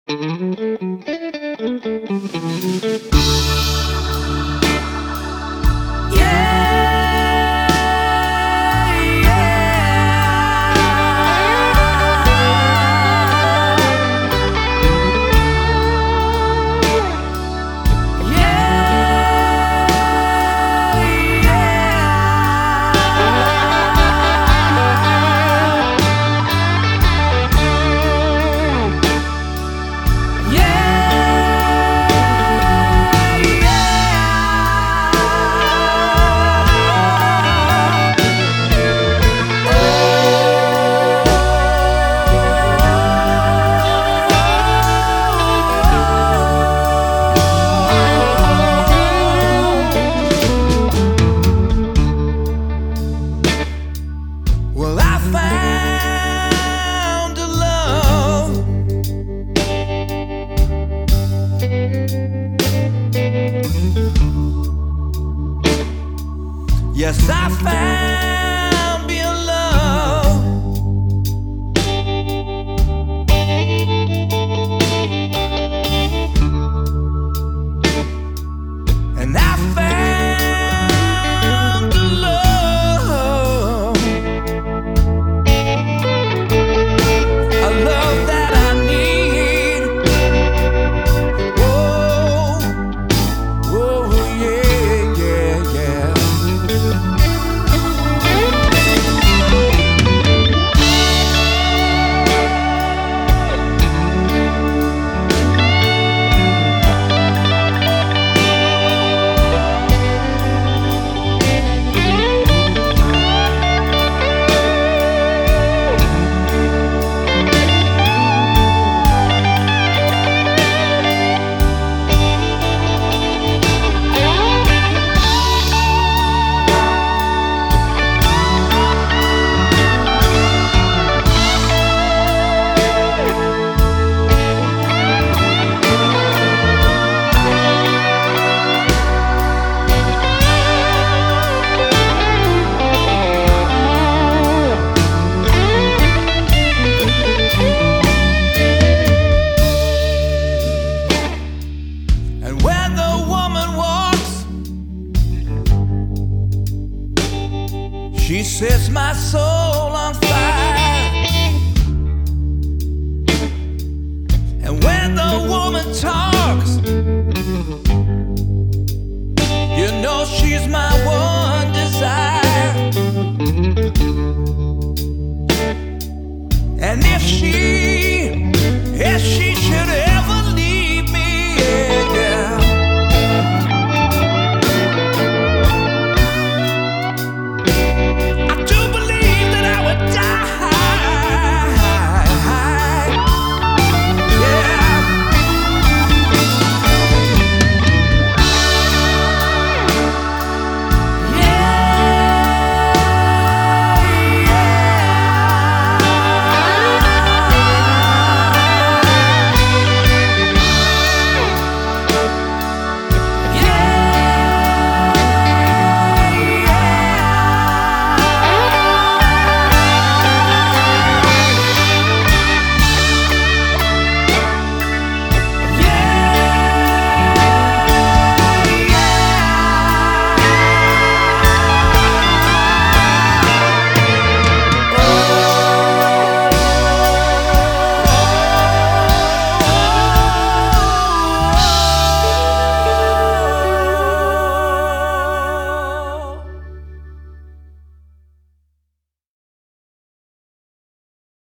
Yes, I found me a love, and I found the love, a love that I need. Oh, oh, yeah, yeah, yeah. And when the woman walks, she sets my soul on fire. And when the woman talks, you know she's my one desire. And if she